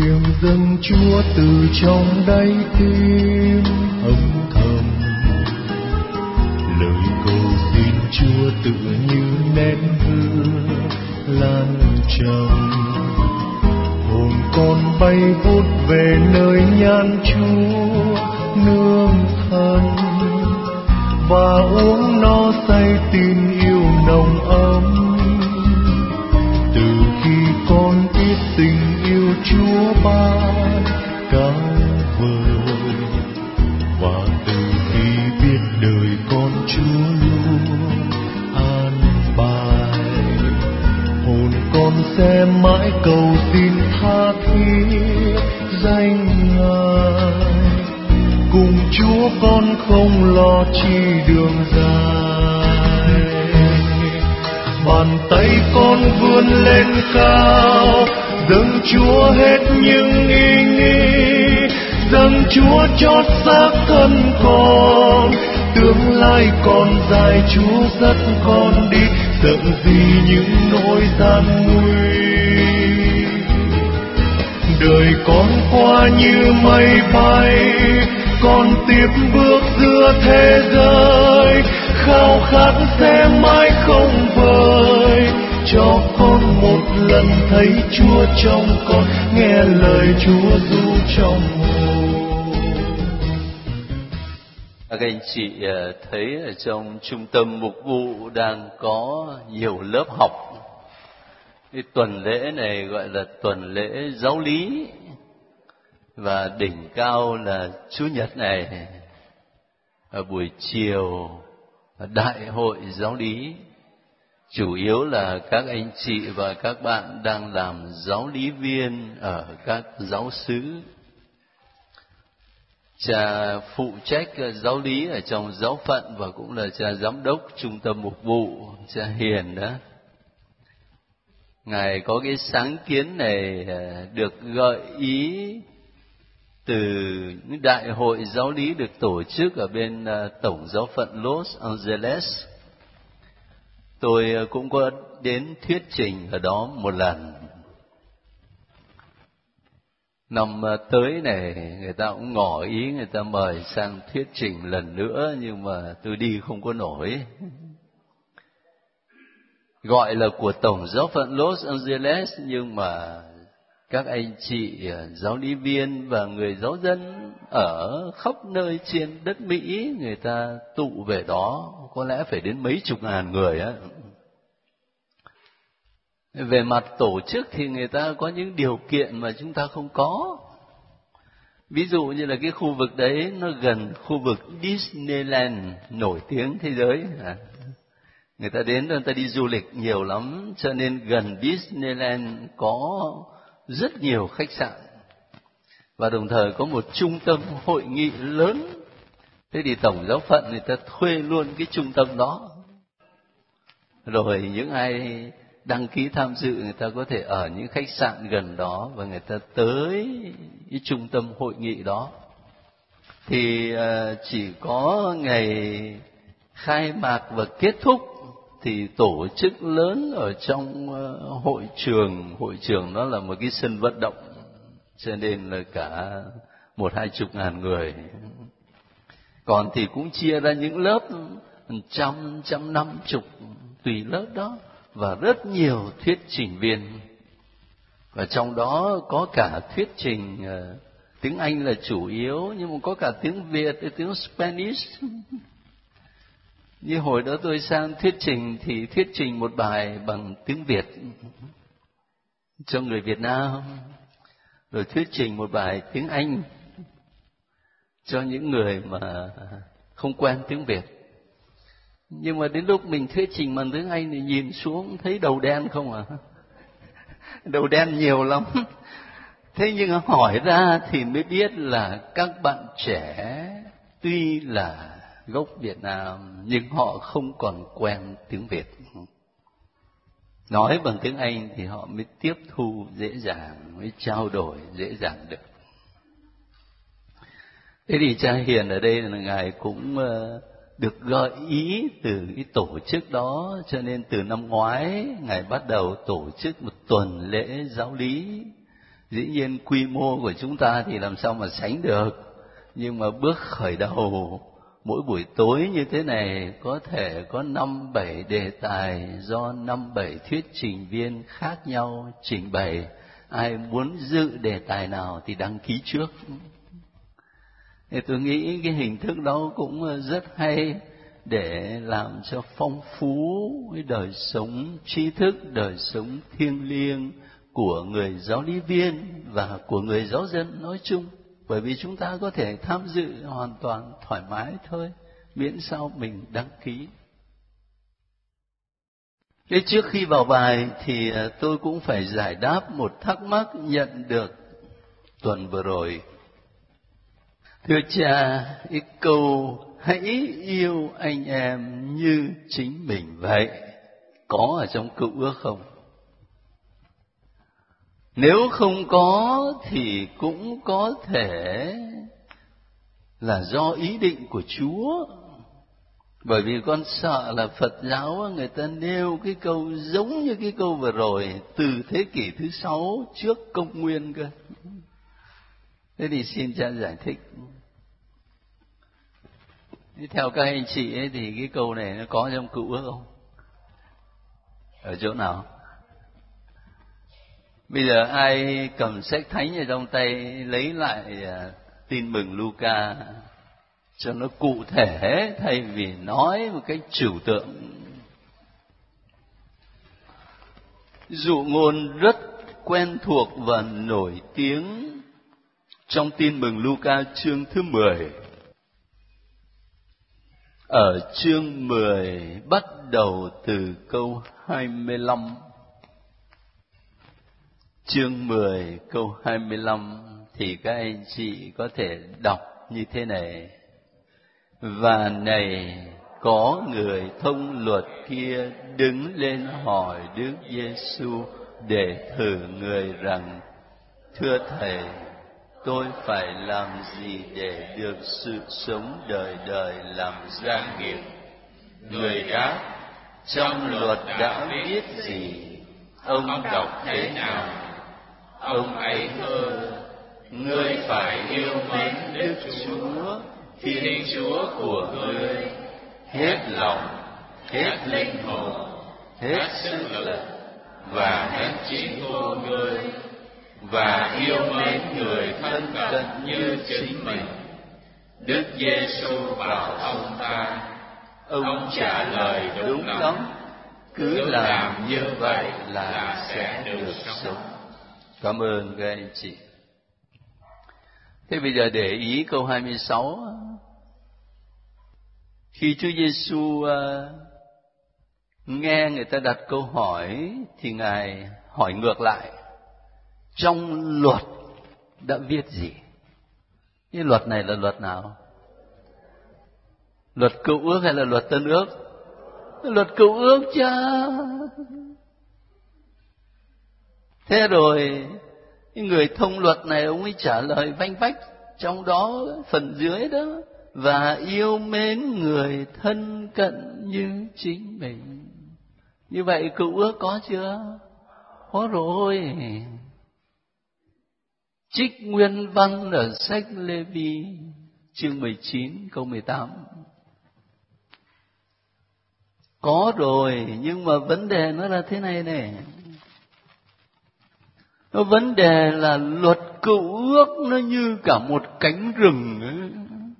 Nguyện dâng Chúa từ trong đáy tim âm thầm, lời cầu xin Chúa tựa như nén hương lan tràn. Hồn con bay vút về nơi nhan Chúa nương thân, và uống no say tình yêu nồng ấm. Từ khi con biết tình yêu Chúa ban cao vời, và từ khi biết đời con Chúa luôn an bài, hồn con sẽ mãi cầu xin tha thiết danh Ngài. Cùng Chúa con không lo chi đường dài, bàn tay con vươn lên cao, dâng Chúa hết những ý nghĩ, dâng Chúa chót xác thân con. Tương lai còn dài, Chúa dắt con đi, sợ gì những nỗi gian nguy. Đời con qua như mây bay, con tiếp bước giữa thế giới, khao khát sẽ mãi không vơi. Cho con một lần thấy Chúa trong con, nghe lời Chúa ru trong hồn. Các anh chị thấy ở trong trung tâm mục vụ đang có nhiều lớp học. Cái tuần lễ này gọi là tuần lễ giáo lý, và đỉnh cao là Chủ nhật này, ở buổi chiều đại hội giáo lý. Chủ yếu là các anh chị và các bạn đang làm giáo lý viên ở các giáo xứ. Cha phụ trách giáo lý ở trong giáo phận và cũng là cha giám đốc trung tâm mục vụ, cha Hiền đó. Ngài có cái sáng kiến này được gợi ý từ những đại hội giáo lý được tổ chức ở bên tổng giáo phận Los Angeles. Tôi cũng có đến thuyết trình ở đó một lần. Năm tới này người ta cũng ngỏ ý người ta mời sang thuyết trình lần nữa, nhưng mà tôi đi không có nổi. Gọi là của tổng giáo phận Los Angeles, nhưng mà các anh chị giáo lý viên và người giáo dân ở khắp nơi trên đất Mỹ người ta tụ về đó, có lẽ phải đến mấy chục ngàn người á. Về mặt tổ chức thì người ta có những điều kiện mà chúng ta không có. Ví dụ như là cái khu vực đấy nó gần khu vực Disneyland nổi tiếng thế giới. Người ta đến, người ta đi du lịch nhiều lắm, cho nên gần Disneyland có rất nhiều khách sạn. Và đồng thời có một trung tâm hội nghị lớn. Thế thì tổng giáo phận người ta thuê luôn cái trung tâm đó. Rồi những ai đăng ký tham dự người ta có thể ở những khách sạn gần đó, và người ta tới cái trung tâm hội nghị đó. Thì chỉ có ngày khai mạc và kết thúc thì tổ chức lớn ở trong hội trường nó là một cái sân vận động, cho nên là cả 1-2 ngàn người. Còn thì cũng chia ra những lớp 150 tùy lớp đó, và rất nhiều thuyết trình viên. Và trong đó có cả thuyết trình tiếng Anh là chủ yếu, nhưng mà có cả tiếng Việt, tiếng Spanish. Như hồi đó tôi sang thuyết trình thì thuyết trình một bài bằng tiếng Việt cho người Việt Nam, rồi thuyết trình một bài tiếng Anh cho những người mà không quen tiếng Việt. Nhưng mà đến lúc mình thuyết trình bằng tiếng Anh thì nhìn xuống thấy đầu đen không à. Đầu đen nhiều lắm. Thế nhưng hỏi ra thì mới biết là các bạn trẻ tuy là gốc Việt Nam nhưng họ không còn quen tiếng Việt. Nói bằng tiếng Anh thì họ mới tiếp thu dễ dàng, mới trao đổi dễ dàng được. Thế thì cha Hiền ở đây là Ngài cũng được gợi ý từ cái tổ chức đó, cho nên từ năm ngoái Ngài bắt đầu tổ chức một tuần lễ giáo lý Dĩ nhiên quy mô của chúng ta thì làm sao mà sánh được, nhưng mà bước khởi đầu mỗi buổi tối như thế này có thể có 5-7 đề tài do 5-7 thuyết trình viên khác nhau trình bày. Ai muốn dự đề tài nào thì đăng ký trước. Thì tôi nghĩ cái hình thức đó cũng rất hay để làm cho phong phú cái đời sống tri thức, đời sống thiêng liêng của người giáo lý viên và của người giáo dân nói chung. Bởi vì chúng ta có thể tham dự hoàn toàn thoải mái thôi, miễn sao mình đăng ký. Thế trước khi vào bài thì tôi cũng phải giải đáp một thắc mắc nhận được tuần vừa rồi. Thưa cha, cái câu hãy yêu anh em như chính mình vậy có ở trong Cựu Ước không? Nếu không có thì cũng có thể là do ý định của Chúa. Bởi vì con sợ là Phật giáo người ta nêu cái câu giống như cái câu vừa rồi từ thế kỷ thứ 6 trước công nguyên cơ. Thế thì xin cha giải thích. Theo các anh chị ấy thì cái câu này nó có trong Cựu Ước không? Ở chỗ nào? Bây giờ ai cầm sách thánh ở trong tay lấy lại Tin mừng Luca cho nó cụ thể thay vì nói một cách trừu tượng. Dụ ngôn rất quen thuộc và nổi tiếng trong Tin mừng Luca chương thứ 10. Ở chương 10 bắt đầu từ câu 25. Chương 10 câu 25 thì các anh chị có thể đọc như thế này. Và này có người thông luật kia đứng lên hỏi Đức Giêsu để thử người rằng: Thưa Thầy, tôi phải làm gì để được sự sống đời đời làm gia nghiệp? Người đáp: Trong luật đã viết gì? Ông đọc thế nào? Ông ấy thưa: Ngươi phải yêu mến Đức Chúa Thiên Chúa của ngươi hết lòng, hết linh hồn, hết sức lực và hết trí của ngươi, và yêu mến người thân cận như chính mình. Đức Giêsu bảo ông ta. Ông trả lời đúng lắm, cứ làm như vậy là sẽ được sống. Cảm ơn các anh chị. Thế bây giờ để ý câu 26. Khi Chúa Giêsu nghe người ta đặt câu hỏi thì Ngài hỏi ngược lại: trong luật đã viết gì? Cái luật này là luật nào? Luật Cựu Ước hay là luật Tân Ước? Luật Cựu Ước chứ. Thế rồi cái người thông luật này ông ấy trả lời vanh vách trong đó phần dưới đó: và yêu mến người thân cận như chính mình. Như vậy Cựu Ước có chưa? Có rồi. Trích nguyên văn ở sách Lê-vi chương 19 câu 18. Có rồi, nhưng mà vấn đề nó là thế này này. Vấn đề là luật Cựu Ước nó như cả một cánh rừng ấy.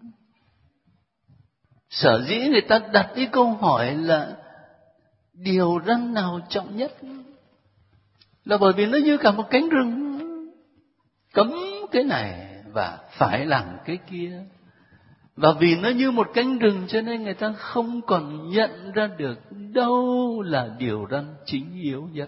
Sở dĩ người ta đặt cái câu hỏi là điều răn nào trọng nhất là bởi vì nó như cả một cánh rừng, cấm cái này và phải làm cái kia. Và vì nó như một cánh rừng cho nên người ta không còn nhận ra được đâu là điều răn chính yếu nhất.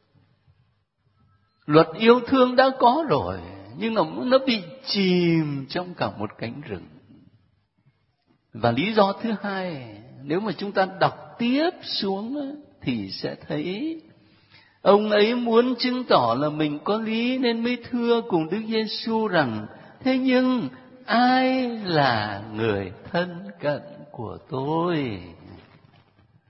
Luật yêu thương đã có rồi, nhưng mà nó bị chìm trong cả một cánh rừng. Và lý do thứ hai, nếu mà chúng ta đọc tiếp xuống thì sẽ thấy ông ấy muốn chứng tỏ là mình có lý nên mới thưa cùng Đức Giêsu rằng: thế nhưng ai là người thân cận của tôi?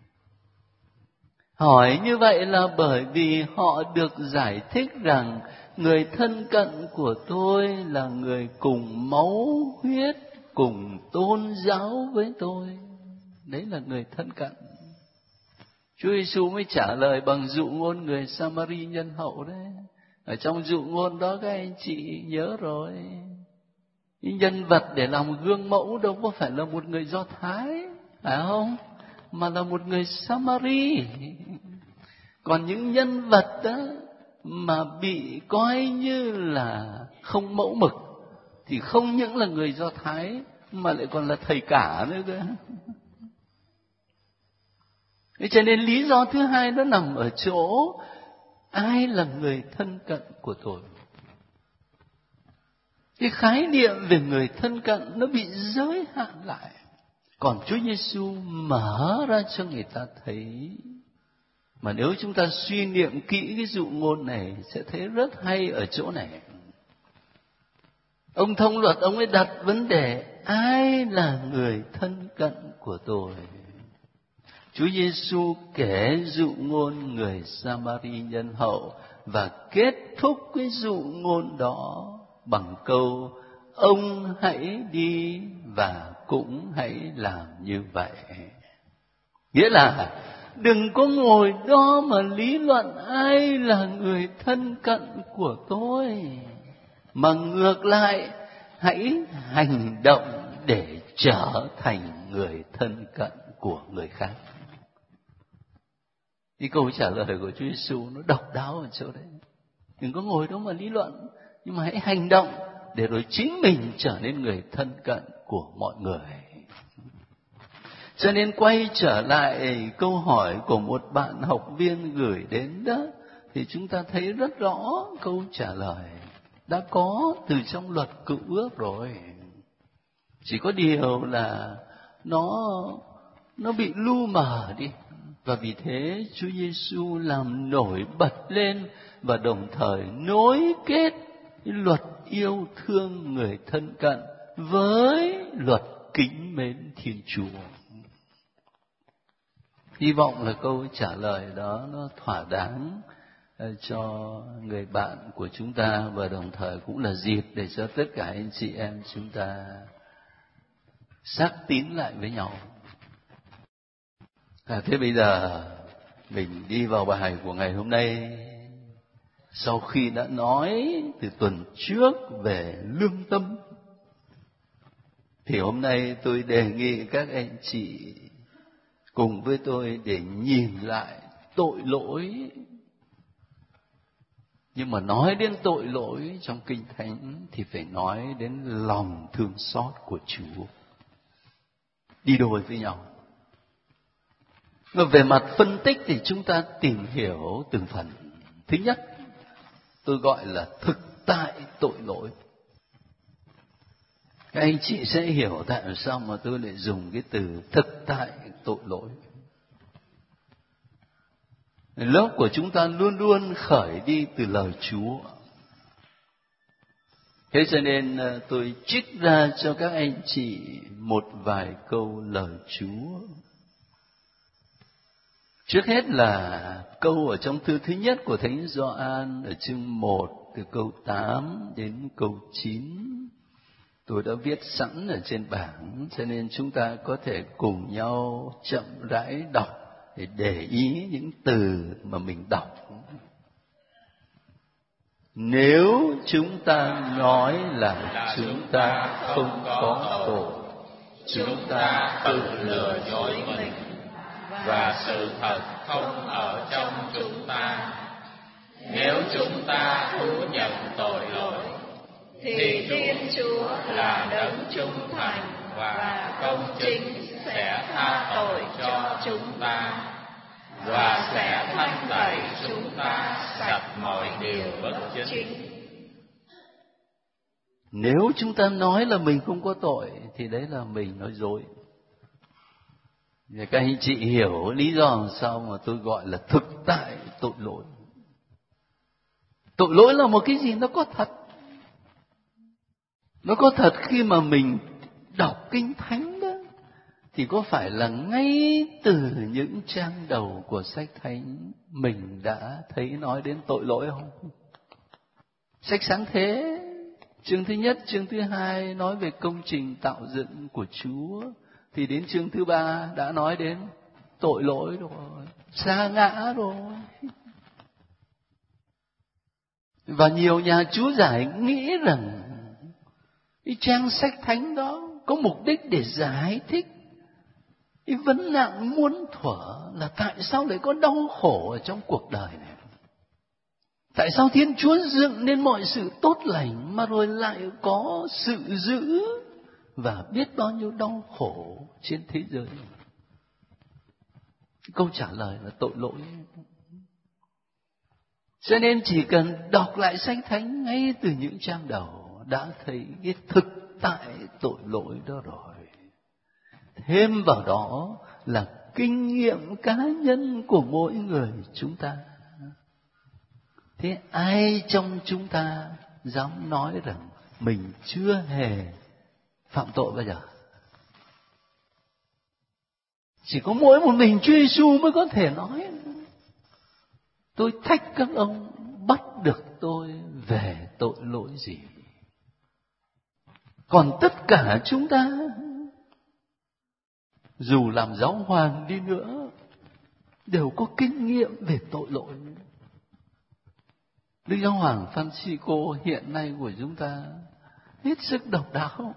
Hỏi như vậy là bởi vì họ được giải thích rằng Người thân cận của tôi là người cùng máu huyết, cùng tôn giáo với tôi. Đấy là người thân cận. Chúa Giêsu mới trả lời bằng dụ ngôn người Samari nhân hậu đấy. Ở trong dụ ngôn đó các anh chị nhớ rồi. Những nhân vật để làm gương mẫu đâu có phải là một người Do Thái, phải không? Mà là một người Samari. Còn những nhân vật đó mà bị coi như là không mẫu mực thì không những là người Do Thái mà lại còn là thầy cả nữa cơ. Thế cho nên lý do thứ hai nó nằm ở chỗ ai là người thân cận của tôi. Cái khái niệm về người thân cận nó bị giới hạn lại. Còn Chúa Giêsu mở ra cho người ta thấy. Mà nếu chúng ta suy niệm kỹ cái dụ ngôn này sẽ thấy rất hay ở chỗ này. Ông thông luật ông ấy đặt vấn đề ai là người thân cận của tôi. Chúa Giêsu kể dụ ngôn người Samari nhân hậu và kết thúc cái dụ ngôn đó bằng câu ông hãy đi và cũng hãy làm như vậy. Nghĩa là đừng có ngồi đó mà lý luận ai là người thân cận của tôi, mà ngược lại hãy hành động để trở thành người thân cận của người khác. Cái câu trả lời của Chúa Giêsu nó độc đáo ở chỗ đấy. Đừng có ngồi đó mà lý luận, nhưng mà hãy hành động để rồi chính mình trở nên người thân cận của mọi người. Cho nên quay trở lại câu hỏi của một bạn học viên gửi đến đó, thì chúng ta thấy rất rõ câu trả lời đã có từ trong luật Cựu Ước rồi. Chỉ có điều là nó bị lu mờ đi. Và vì thế Chúa Giêsu làm nổi bật lên và đồng thời nối kết luật yêu thương người thân cận với luật kính mến Thiên Chúa. Hy vọng là câu trả lời đó nó thỏa đáng cho người bạn của chúng ta, và đồng thời cũng là dịp để cho tất cả anh chị em chúng ta xác tín lại với nhau. Thế bây giờ mình đi vào bài của ngày hôm nay. Sau khi đã nói từ tuần trước về lương tâm, thì hôm nay tôi đề nghị các anh chị cùng với tôi để nhìn lại tội lỗi. Nhưng mà nói đến tội lỗi trong Kinh Thánh thì phải nói đến lòng thương xót của Chúa, đi đôi với nhau. Và về mặt phân tích thì chúng ta tìm hiểu từng phần. Thứ nhất, tôi gọi là thực tại tội lỗi. Các anh chị sẽ hiểu tại sao mà tôi lại dùng cái từ thực tại tội lỗi. Lớp của chúng ta luôn luôn khởi đi từ lời Chúa. Thế cho nên tôi trích ra cho các anh chị một vài câu lời Chúa. Trước hết là câu ở trong thư thứ nhất của Thánh Gioan ở chương 1 từ câu 8 đến câu 9. Tôi đã viết sẵn ở trên bảng, cho nên chúng ta có thể cùng nhau chậm rãi đọc để ý những từ mà mình đọc. Nếu chúng ta nói là chúng ta không có tội, chúng ta tự lừa dối mình và sự thật không ở trong chúng ta. Nếu chúng ta thú nhận tội lỗi thì Thiên Chúa là đấng trung thành và công chính sẽ tha tội cho chúng ta và sẽ thanh tẩy chúng ta sạch mọi điều bất chính. Nếu chúng ta nói là mình không có tội thì đấy là mình nói dối. Và các anh chị hiểu lý do làm sao mà tôi gọi là thực tại tội lỗi. Tội lỗi là một cái gì nó có thật. Nó có thật khi mà mình đọc Kinh Thánh đó, thì có phải là ngay từ những trang đầu của sách Thánh mình đã thấy nói đến tội lỗi không? Sách Sáng Thế, chương thứ nhất, chương thứ hai nói về công trình tạo dựng của Chúa. Thì đến chương thứ 3 đã nói đến tội lỗi rồi, sa ngã rồi. Và nhiều nhà Chúa giải nghĩ rằng cái trang sách thánh đó có mục đích để giải thích cái vấn nạn muôn thuở là tại sao lại có đau khổ ở trong cuộc đời này. Tại sao Thiên Chúa dựng nên mọi sự tốt lành mà rồi lại có sự dữ và biết bao nhiêu đau khổ trên thế giới. Câu trả lời là tội lỗi. Cho nên chỉ cần đọc lại sách thánh ngay từ những trang đầu đã thấy cái thực tại tội lỗi đó rồi. Thêm vào đó là kinh nghiệm cá nhân của mỗi người chúng ta. Thế ai trong chúng ta dám nói rằng mình chưa hề phạm tội bao giờ? Chỉ có mỗi một mình Chúa Giêsu mới có thể nói. Tôi thách các ông bắt được tôi về tội lỗi gì? Còn tất cả chúng ta, dù làm giáo hoàng đi nữa, đều có kinh nghiệm về tội lỗi. Đức Giáo hoàng Francisco hiện nay của chúng ta hết sức độc đáo.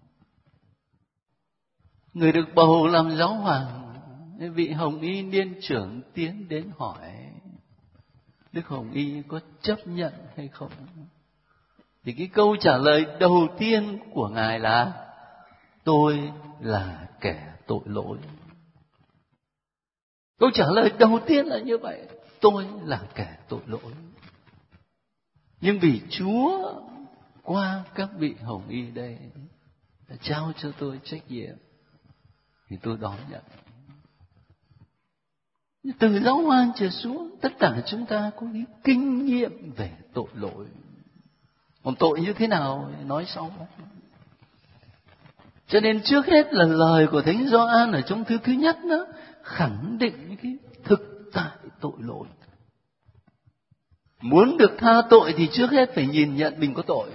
Người được bầu làm giáo hoàng, vị Hồng Y niên trưởng tiến đến hỏi Đức Hồng Y có chấp nhận hay không? Thì cái câu trả lời đầu tiên của Ngài là tôi là kẻ tội lỗi. Câu trả lời đầu tiên là như vậy, tôi là kẻ tội lỗi. Nhưng vì Chúa qua các vị Hồng Y đây đã trao cho tôi trách nhiệm thì tôi đón nhận. Từ giáo hoàng trở xuống, tất cả chúng ta có cái kinh nghiệm về tội lỗi. Còn tội như thế nào nói sau. Cho nên trước hết là lời của Thánh Gioan ở trong thư thứ nhất đó khẳng định cái thực tại tội lỗi. Muốn được tha tội thì trước hết phải nhìn nhận mình có tội.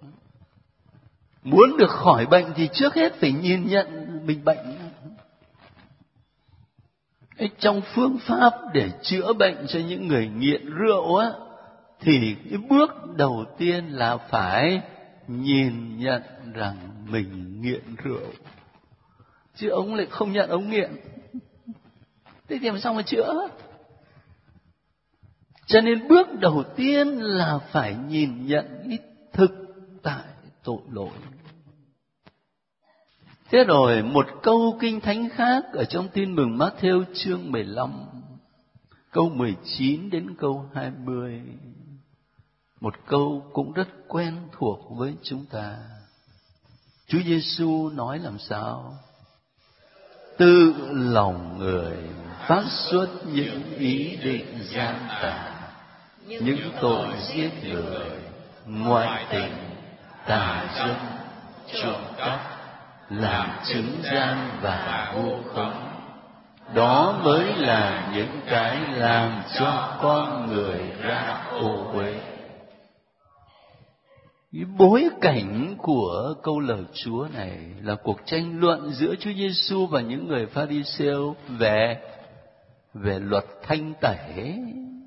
Muốn được khỏi bệnh thì trước hết phải nhìn nhận mình bệnh. Trong phương pháp để chữa bệnh cho những người nghiện rượu á, thì cái bước đầu tiên là phải nhìn nhận rằng mình nghiện rượu. Chứ ông lại không nhận ông nghiện. Thế thì làm sao mà chữa? Cho nên bước đầu tiên là phải nhìn nhận cái thực tại tội lỗi. Thế rồi một câu kinh thánh khác ở trong Tin mừng Matthew chương 15, câu 19 đến câu 20. Một câu cũng rất quen thuộc với chúng ta. Chúa Giêsu nói làm sao? Từ lòng người phát xuất những ý định gian tà, những tội giết người, ngoại tình, tà dâm, trộm cắp, làm chứng gian và vu khống. Đó mới là những cái làm cho con người ra ô uế. Cái bối cảnh của câu lời Chúa này là cuộc tranh luận giữa Chúa Giêsu và những người Pha-ri-sêu về luật thanh tẩy.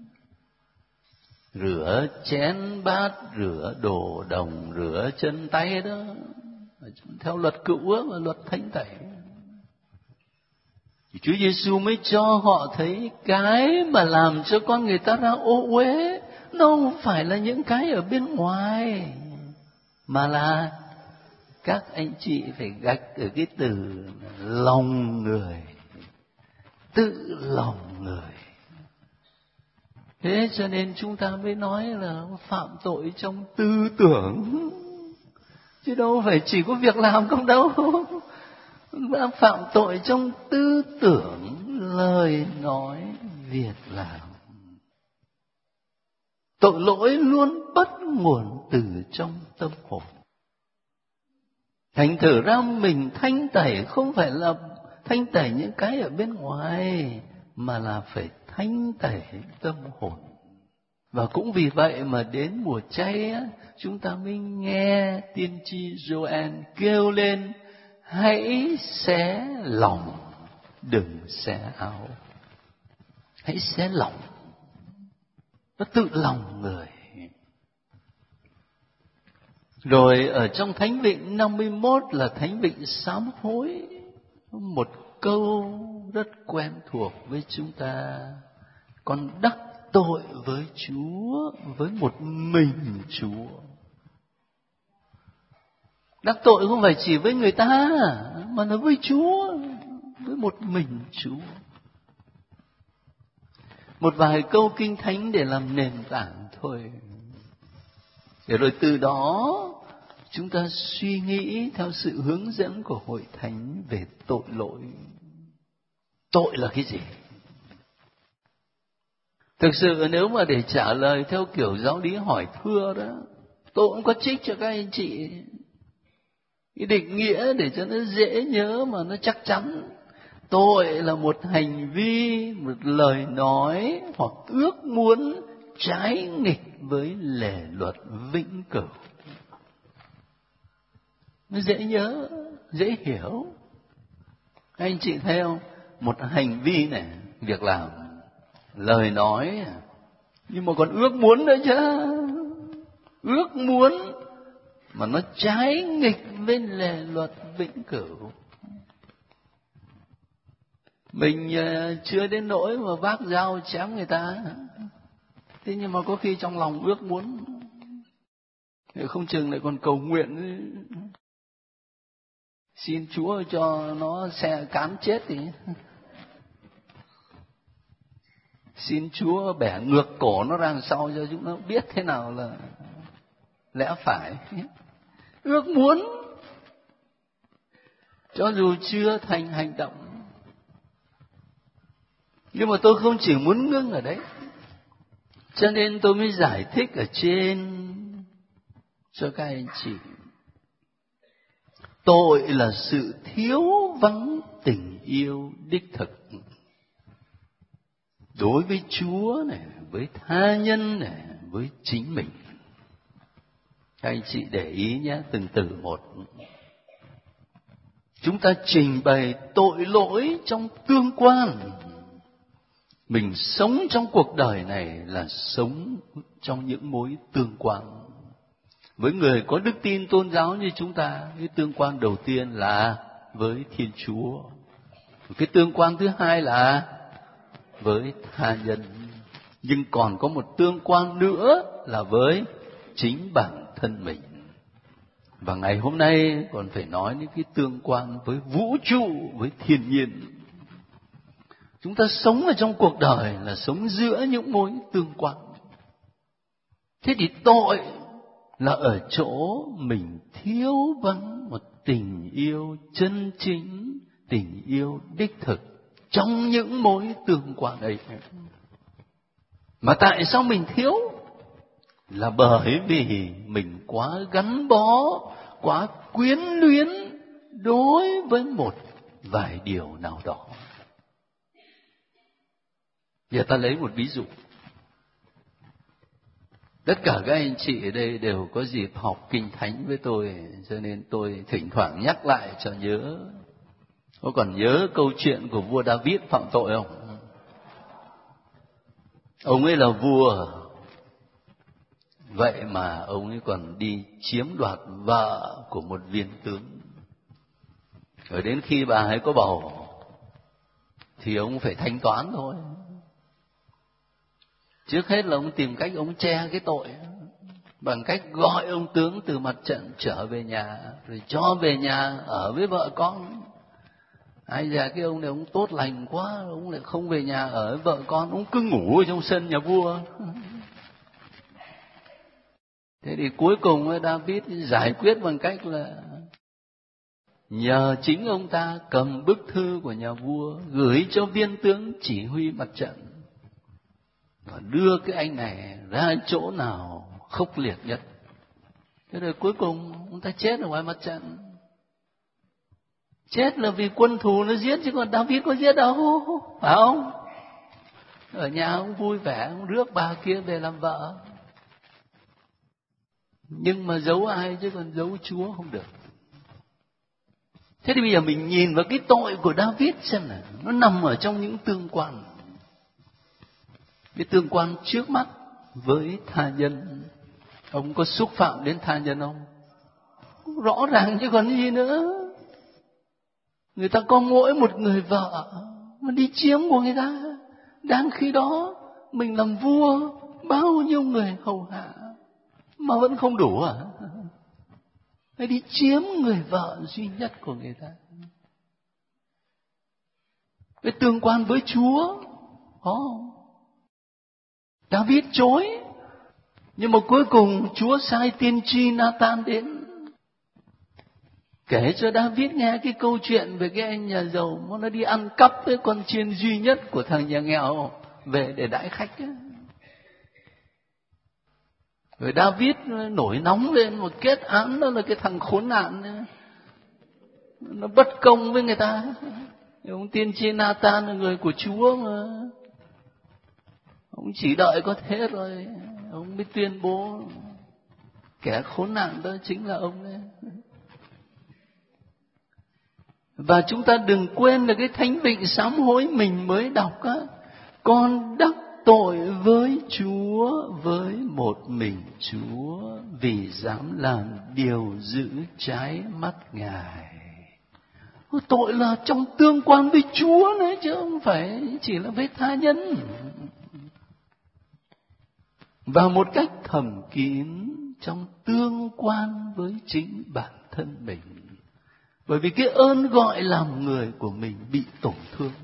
Rửa chén bát, rửa đồ đồng, rửa chân tay đó, theo luật cựu và luật thanh tẩy. Thì Chúa Giêsu mới cho họ thấy cái mà làm cho con người ta ra ô uế nó không phải là những cái ở bên ngoài, mà là các anh chị phải gạch ở cái từ lòng người, tự lòng người. Thế cho nên chúng ta mới nói là phạm tội trong tư tưởng, chứ đâu phải chỉ có việc làm không đâu. Phạm tội trong tư tưởng, lời nói, việc làm. Tội lỗi luôn bắt nguồn từ trong tâm hồn. Thành thử ra mình thanh tẩy không phải là thanh tẩy những cái ở bên ngoài, mà là phải thanh tẩy tâm hồn. Và cũng vì vậy mà đến mùa chay á, chúng ta mới nghe tiên tri Gioan kêu lên: hãy xé lòng, đừng xé áo. Hãy xé lòng. Nó tự lòng người. Rồi ở trong Thánh Vịnh 51 là Thánh Vịnh sám hối, một câu rất quen thuộc với chúng ta: con đắc tội với Chúa, với một mình Chúa. Đắc tội không phải chỉ với người ta, mà là với Chúa, với một mình Chúa. Một vài câu kinh thánh để làm nền tảng thôi. Để rồi từ đó chúng ta suy nghĩ theo sự hướng dẫn của Hội Thánh về tội lỗi. Tội là cái gì? Thực sự nếu mà để trả lời theo kiểu giáo lý hỏi thưa đó, tôi cũng có trích cho các anh chị cái định nghĩa để cho nó dễ nhớ mà nó chắc chắn. Tội là một hành vi, một lời nói hoặc ước muốn trái nghịch với lề luật vĩnh cửu. Nó dễ nhớ, dễ hiểu. Anh chị thấy không? Một hành vi này, việc làm, lời nói, nhưng mà còn ước muốn nữa chứ. Ước muốn mà nó trái nghịch với lề luật vĩnh cửu. Mình chưa đến nỗi mà vác dao chém người ta, thế nhưng mà có khi trong lòng ước muốn, không chừng lại còn cầu nguyện xin Chúa cho nó xe cán chết thì xin Chúa bẻ ngược cổ nó ra sau cho chúng nó biết thế nào là lẽ phải. Ước muốn cho dù chưa thành hành động. Nhưng mà tôi không chỉ muốn ngưng ở đấy, cho nên tôi mới giải thích ở trên cho các anh chị. Tội là sự thiếu vắng tình yêu đích thực đối với Chúa này, với tha nhân này, với chính mình. Các anh chị để ý nhé, từng từ một. Chúng ta trình bày tội lỗi trong tương quan. Mình sống trong cuộc đời này là sống trong những mối tương quan. Với người có đức tin tôn giáo như chúng ta, cái tương quan đầu tiên là với Thiên Chúa. Cái tương quan thứ hai là với tha nhân. Nhưng còn có một tương quan nữa là với chính bản thân mình. Và ngày hôm nay còn phải nói những cái tương quan với vũ trụ, với thiên nhiên. Chúng ta sống ở trong cuộc đời là sống giữa những mối tương quan. Thế thì tội là ở chỗ mình thiếu vắng một tình yêu chân chính, tình yêu đích thực trong những mối tương quan ấy. Mà tại sao mình thiếu? Là bởi vì mình quá gắn bó, quá quyến luyến đối với một vài điều nào đó. Giờ ta lấy một ví dụ. Tất cả các anh chị ở đây đều có dịp học kinh thánh với tôi, cho nên tôi thỉnh thoảng nhắc lại cho nhớ. Có còn nhớ câu chuyện của vua David phạm tội không? Ông ấy là vua, vậy mà ông ấy còn đi chiếm đoạt vợ của một viên tướng. Rồi đến khi bà ấy có bầu thì ông phải thanh toán thôi. Trước hết là ông tìm cách ông che cái tội bằng cách gọi ông tướng từ mặt trận trở về nhà, rồi cho về nhà ở với vợ con. Ai dè cái ông này ông tốt lành quá, ông lại không về nhà ở với vợ con, ông cứ ngủ ở trong sân nhà vua. Thế thì cuối cùng David giải quyết bằng cách là nhờ chính ông ta cầm bức thư của nhà vua gửi cho viên tướng chỉ huy mặt trận và đưa cái anh này ra chỗ nào khốc liệt nhất. Thế rồi cuối cùng ông ta chết ở ngoài mặt trận. Chết là vì quân thù nó giết, chứ còn David có giết đâu, phải không? ở nhà ông vui vẻ, ông rước bà kia về làm vợ. Nhưng mà giấu ai chứ còn giấu Chúa không được. Thế thì bây giờ mình nhìn vào cái tội của David xem nào, nó nằm ở trong những tương quan. Cái tương quan trước mắt với tha nhân. Ông có xúc phạm đến tha nhân không? Rõ ràng chứ còn gì nữa. Người ta có mỗi một người vợ mà đi chiếm của người ta. Đang khi đó mình làm vua, bao nhiêu người hầu hạ mà vẫn không đủ à? Hay đi chiếm người vợ duy nhất của người ta. Cái tương quan với Chúa David chối. Nhưng mà cuối cùng Chúa sai tiên tri Nathan đến kể cho David nghe cái câu chuyện về cái anh nhà giàu mà nó đi ăn cắp cái con chiên duy nhất của thằng nhà nghèo về để đãi khách ấy. Rồi David nổi nóng lên một kết án, đó là cái thằng khốn nạn ấy. Nó bất công với người ta. Ông tiên tri Nathan là người của Chúa mà. Ông chỉ đợi có thế rồi ông mới tuyên bố kẻ khốn nạn đó chính là ông đấy. Và chúng ta đừng quên là cái thánh vịnh sám hối mình mới đọc á, con đắc tội với Chúa, với một mình Chúa, vì dám làm điều dữ trái mắt Ngài. Tội là trong tương quan với Chúa nữa chứ không phải chỉ là với tha nhân. Và một cách thầm kín trong tương quan với chính bản thân mình. Bởi vì cái ơn gọi làm người của mình bị tổn thương.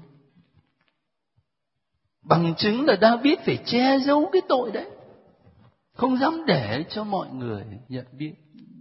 Bằng chứng là David phải che giấu cái tội đấy, không dám để cho mọi người nhận biết.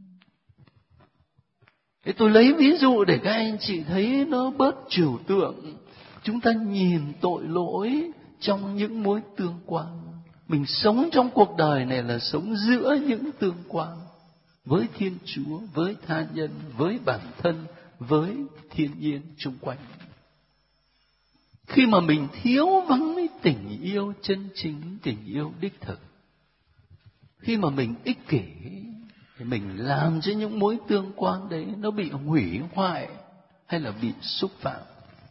Thế tôi lấy ví dụ để các anh chị thấy nó bớt trừu tượng. Chúng ta nhìn tội lỗi trong những mối tương quan. Mình sống trong cuộc đời này là sống giữa những tương quan với Thiên Chúa, với tha nhân, với bản thân, với thiên nhiên xung quanh. Khi mà mình thiếu vắng cái tình yêu chân chính, tình yêu đích thực, khi mà mình ích kỷ thì mình làm cho những mối tương quan đấy nó bị hủy hoại hay là bị xúc phạm.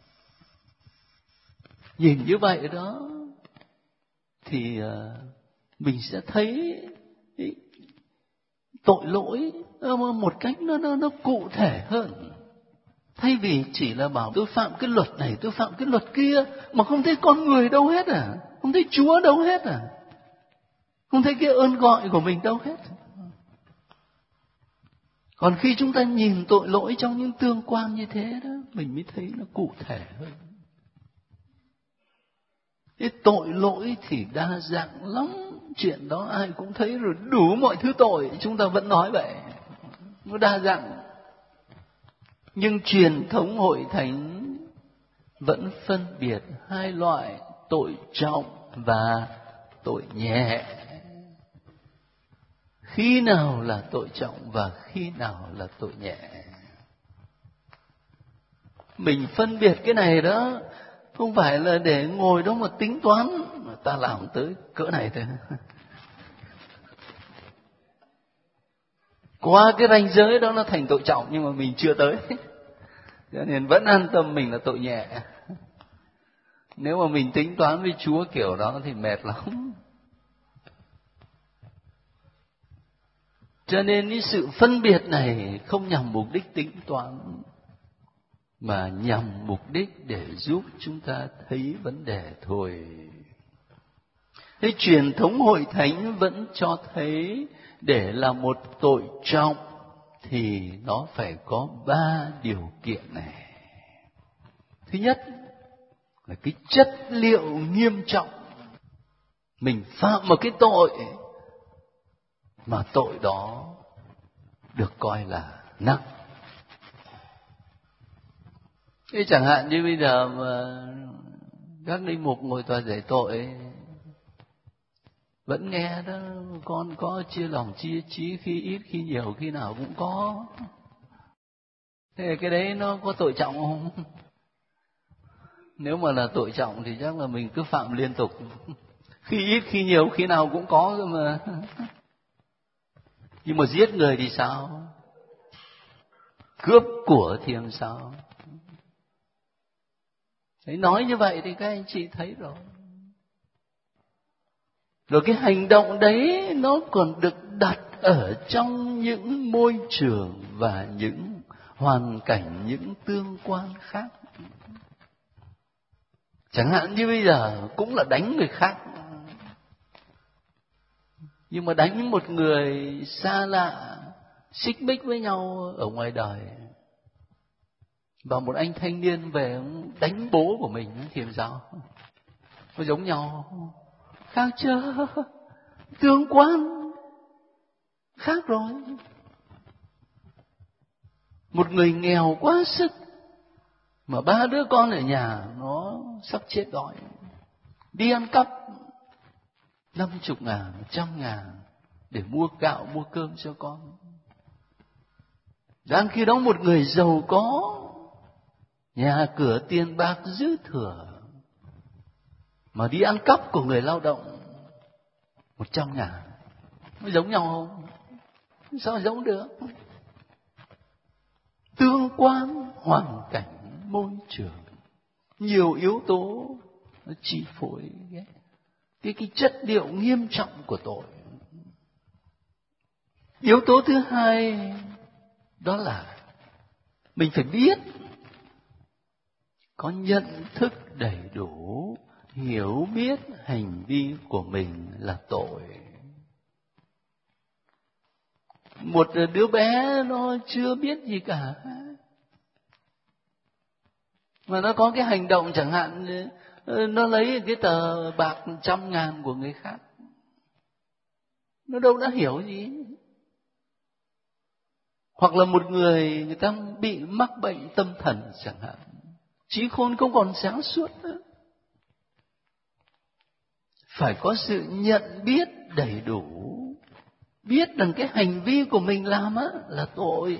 Nhìn như vậy đó thì mình sẽ thấy tội lỗi một cách nó cụ thể hơn. Thay vì chỉ là bảo tôi phạm cái luật này, tôi phạm cái luật kia, mà không thấy con người đâu hết à, không thấy Chúa đâu hết à, không thấy cái ơn gọi của mình đâu hết. Còn khi chúng ta nhìn tội lỗi trong những tương quan như thế đó, mình mới thấy nó cụ thể hơn. Cái tội lỗi thì đa dạng lắm, chuyện đó ai cũng thấy rồi, đủ mọi thứ tội, chúng ta vẫn nói vậy, nó đa dạng. Nhưng truyền thống hội thánh vẫn phân biệt hai loại tội trọng và tội nhẹ. Khi nào là tội trọng và khi nào là tội nhẹ. Mình phân biệt cái này đó không phải là để ngồi đó mà tính toán, mà ta làm tới cỡ này thôi. Qua cái ranh giới đó nó thành tội trọng nhưng mà mình chưa tới, cho nên vẫn an tâm mình là tội nhẹ. Nếu mà mình tính toán với Chúa kiểu đó thì mệt lắm. Cho nên cái sự phân biệt này không nhằm mục đích tính toán, mà nhằm mục đích để giúp chúng ta thấy vấn đề thôi. Thế truyền thống hội thánh vẫn cho thấy để là một tội trọng thì nó phải có 3 điều kiện này. Thứ nhất là cái chất liệu nghiêm trọng. Mình phạm một cái tội mà tội đó được coi là nặng. Thế chẳng hạn như bây giờ mà các linh mục ngồi tòa giải tội vẫn nghe đó, con có chia lòng chia trí, khi ít khi nhiều, khi nào cũng có. Thế cái đấy nó có tội trọng không? Nếu mà là tội trọng thì chắc là mình cứ phạm liên tục. Khi ít khi nhiều khi nào cũng có cơ mà. Nhưng mà giết người thì sao? Cướp của thì làm sao? Đấy, nói như vậy thì các anh chị thấy rồi. Rồi cái hành động đấy nó còn được đặt ở trong những môi trường và những hoàn cảnh, những tương quan khác. Chẳng hạn như bây giờ cũng là đánh người khác, nhưng mà đánh một người xa lạ, xích mích với nhau ở ngoài đời, và một anh thanh niên về đánh bố của mình thì làm sao? Có giống nhau không? Khác chưa? Tương quan khác rồi. Một người nghèo quá sức mà 3 đứa con ở nhà nó sắp chết đói, đi ăn cắp 50.000, 100.000 để mua gạo, mua cơm cho con. Đang khi đó một người giàu có, nhà cửa tiền bạc dư thừa, mà đi ăn cắp của người lao động 100.000, nó giống nhau không? Sao giống được? Tương quan, hoàn cảnh, môi trường, nhiều yếu tố nó chi phối cái chất liệu nghiêm trọng của tội. Yếu tố thứ hai đó là mình phải biết, có nhận thức đầy đủ, hiểu biết hành vi của mình là tội. Một đứa bé nó chưa biết gì cả, mà nó có cái hành động chẳng hạn, nó lấy cái tờ bạc 100.000 của người khác, nó đâu đã hiểu gì. Hoặc là một người ta bị mắc bệnh tâm thần chẳng hạn, trí khôn không còn sáng suốt nữa. Phải có sự nhận biết đầy đủ, biết rằng cái hành vi của mình làm là tội.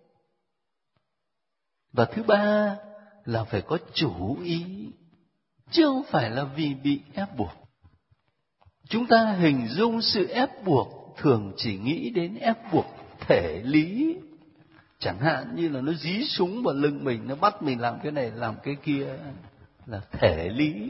Và thứ ba là phải có chủ ý, chứ không phải là vì bị ép buộc. Chúng ta hình dung sự ép buộc thường chỉ nghĩ đến ép buộc thể lý. Chẳng hạn như là nó dí súng vào lưng mình, nó bắt mình làm cái này làm cái kia, là thể lý.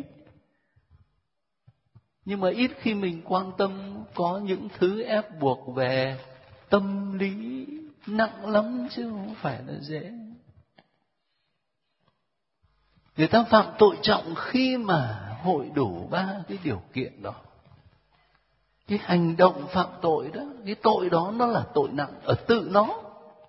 Nhưng mà ít khi mình quan tâm có những thứ ép buộc về tâm lý, nặng lắm chứ không phải là dễ. Người ta phạm tội trọng khi mà hội đủ 3 cái điều kiện đó. Cái hành động phạm tội đó, cái tội đó nó là tội nặng ở tự nó.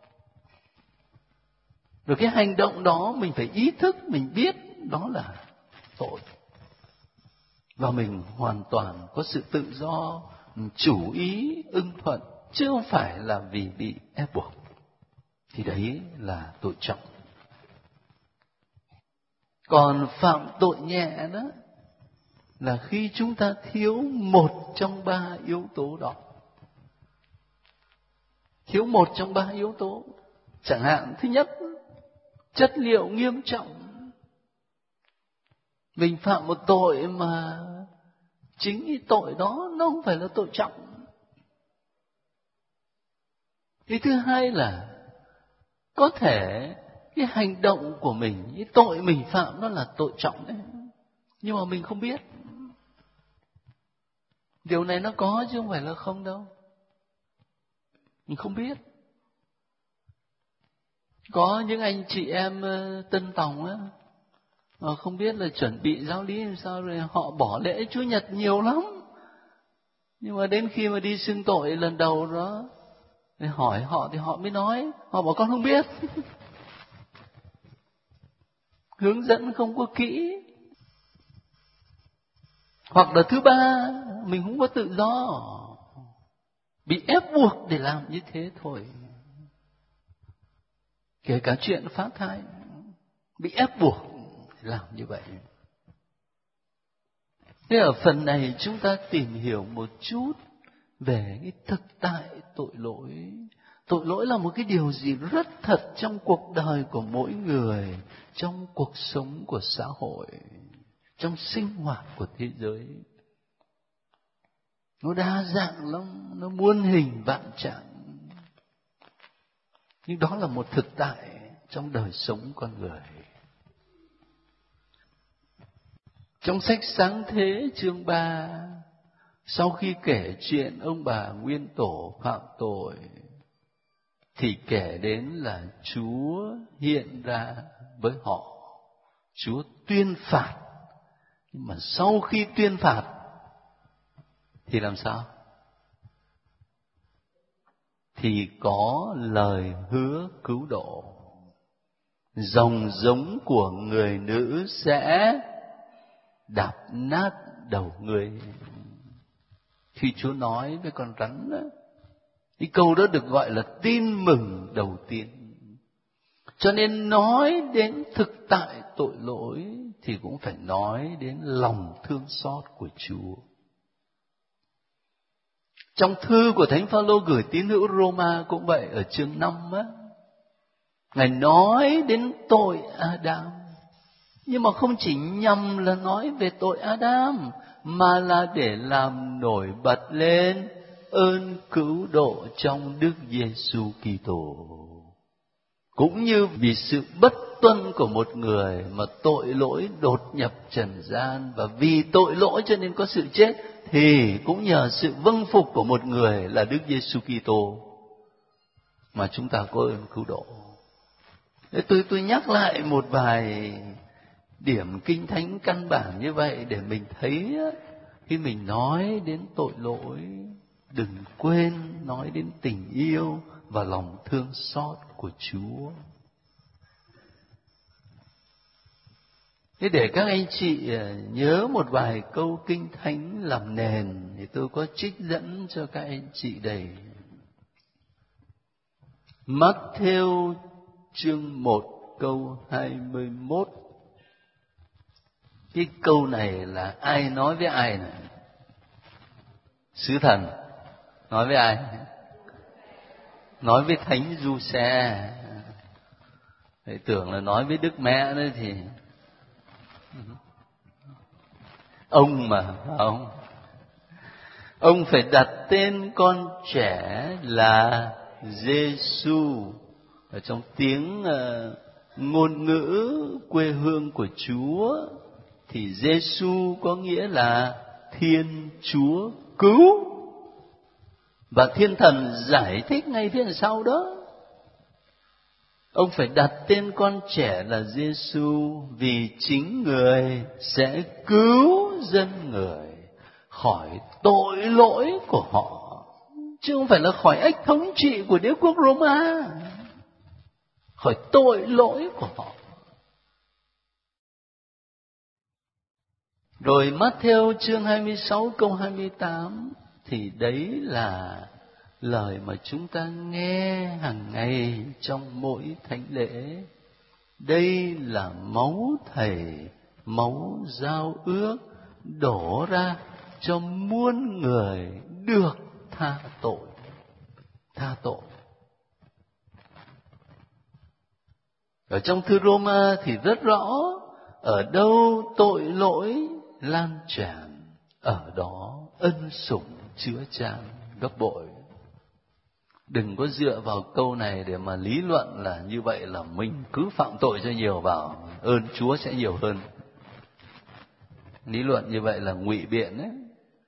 Rồi cái hành động đó mình phải ý thức, mình biết đó là tội. Và mình hoàn toàn có sự tự do, chủ ý, ưng thuận, chứ không phải là vì bị ép buộc. Thì đấy là tội trọng. Còn phạm tội nhẹ đó là khi chúng ta thiếu một trong 3 yếu tố đó. Thiếu một trong 3 yếu tố. Chẳng hạn thứ nhất, chất liệu nghiêm trọng. Mình phạm một tội mà chính cái tội đó nó không phải là tội trọng. Cái thứ hai là có thể cái hành động của mình, cái tội mình phạm nó là tội trọng đấy, nhưng mà mình không biết. Điều này nó có chứ không phải là không đâu. Mình không biết. Có những anh chị em tân tòng á, không biết là chuẩn bị giáo lý làm sao, rồi họ bỏ lễ Chúa Nhật nhiều lắm. Nhưng mà đến khi mà đi xưng tội lần đầu đó, thì hỏi họ thì họ mới nói, họ bảo con không biết. Hướng dẫn không có kỹ. Hoặc là thứ ba, mình không có tự do, bị ép buộc để làm như thế thôi. Kể cả chuyện phá thai, bị ép buộc để làm như vậy. Thế ở phần này chúng ta tìm hiểu một chút về cái thực tại tội lỗi, Tội lỗi là một cái điều gì rất thật trong cuộc đời của mỗi người, trong cuộc sống của xã hội, trong sinh hoạt của thế giới. Nó đa dạng lắm, nó muôn hình vạn trạng. Nhưng đó là một thực tại trong đời sống con người. Trong sách Sáng Thế chương 3, sau khi kể chuyện ông bà Nguyên Tổ phạm tội, thì kể đến là Chúa hiện ra với họ. Chúa tuyên phạt. Nhưng mà sau khi tuyên phạt thì làm sao? Thì có lời hứa cứu độ. Dòng giống của người nữ sẽ đạp nát đầu người. Khi Chúa nói với con rắn đó, cái câu đó được gọi là tin mừng đầu tiên. Cho nên nói đến thực tại tội lỗi thì cũng phải nói đến lòng thương xót của Chúa. Trong thư của Thánh Phaolô gửi tín hữu Roma cũng vậy, ở chương 5 á, Ngài nói đến tội Adam. Nhưng mà không chỉ nhằm là nói về tội Adam, mà là để làm nổi bật lên ơn cứu độ trong Đức Giêsu Kitô. Cũng như vì sự bất tuân của một người mà tội lỗi đột nhập trần gian, và vì tội lỗi cho nên có sự chết, thì cũng nhờ sự vâng phục của một người là Đức Giêsu Kitô mà chúng ta có ơn cứu độ. Thế tôi nhắc lại một vài điểm kinh thánh căn bản như vậy để mình thấy khi mình nói đến tội lỗi, đừng quên nói đến tình yêu và lòng thương xót của Chúa. Thế để các anh chị nhớ một vài câu kinh thánh làm nền thì tôi có trích dẫn cho các anh chị đây. Mát-thêu chương 1 câu 21. Cái câu này là ai nói với ai này? Sứ thần nói với ai? Nói với Thánh Giuse. Thầy tưởng là nói với Đức Mẹ nữa thì ông mà ông phải đặt tên con trẻ là Giêsu. Ở trong tiếng ngôn ngữ quê hương của Chúa thì Giêsu có nghĩa là Thiên Chúa cứu. Và Thiên Thần giải thích ngay phía sau đó. Ông phải đặt tên con trẻ là Giêsu vì chính Người sẽ cứu dân Người khỏi tội lỗi của họ, chứ không phải là khỏi ách thống trị của đế quốc Roma, khỏi tội lỗi của họ. Rồi Mát-thêu chương 26 câu 28 thì đấy là lời mà chúng ta nghe hàng ngày trong mỗi thánh lễ. Đây là máu Thầy, máu giao ước đổ ra cho muôn người được tha tội. Tha tội. Ở trong thư Roma thì rất rõ, ở đâu tội lỗi lan tràn, ở đó ân sủng chứa chan gấp bội. Đừng có dựa vào câu này để mà lý luận là như vậy là mình cứ phạm tội cho nhiều vào, ơn Chúa sẽ nhiều hơn. Lý luận như vậy là ngụy biện đấy.